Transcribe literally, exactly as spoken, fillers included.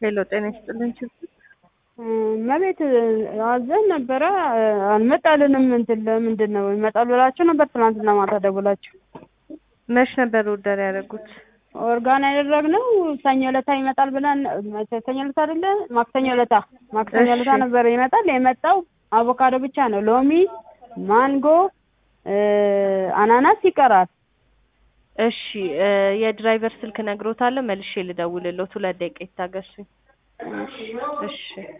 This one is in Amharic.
ሄሎ ጤና ይስጥልኝ ችግር መቤት አዘን ነበረ አልመጣልንም እንትን ለምንድን ነው ይመጣል ብላችሁ ነበር ትናንትና ማታ ደውላችሁ መች ነበር ኦርደር ያደረጉት ኦርጋን ያደረግነው ሰኞ ዕለት ይመጣል ብለን ሰኞ ዕለት አይደለ ማክሰኞ ዕለት ማክሰኞ ዕለት ነበር ይመጣል የመጣው አቮካዶ ብቻ ነው ሎሚ ማንጎ አናናስ ይቀራል እሺ የድራይቨር ስልክ ነግሮታል መልሼ ልደውልልዎት ሁለት ደቂቃ ይታገሱኝ እሺ